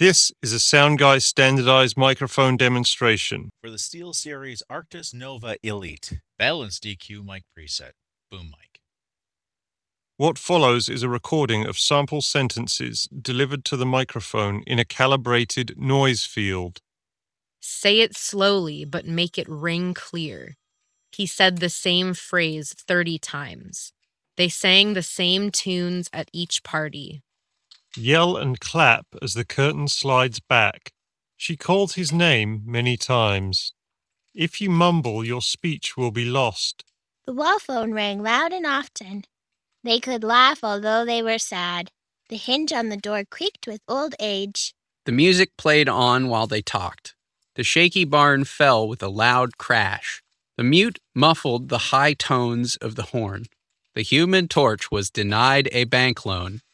This is a Soundguy standardized microphone demonstration. For the SteelSeries Arctis Nova Elite, Balance DQ mic preset, boom mic. What follows is a recording of sample sentences delivered to the microphone in a calibrated noise field. Say it slowly, but make it ring clear. He said the same phrase 30 times. They sang the same tunes at each party. Yell and clap as the curtain slides back. She called his name many times. If you mumble, your speech will be lost. The wall phone rang loud and often. They could laugh although they were sad. The hinge on the door creaked with old age. The music played on while they talked. The shaky barn fell with a loud crash. The mute muffled the high tones of the horn. The Human Torch was denied a bank loan.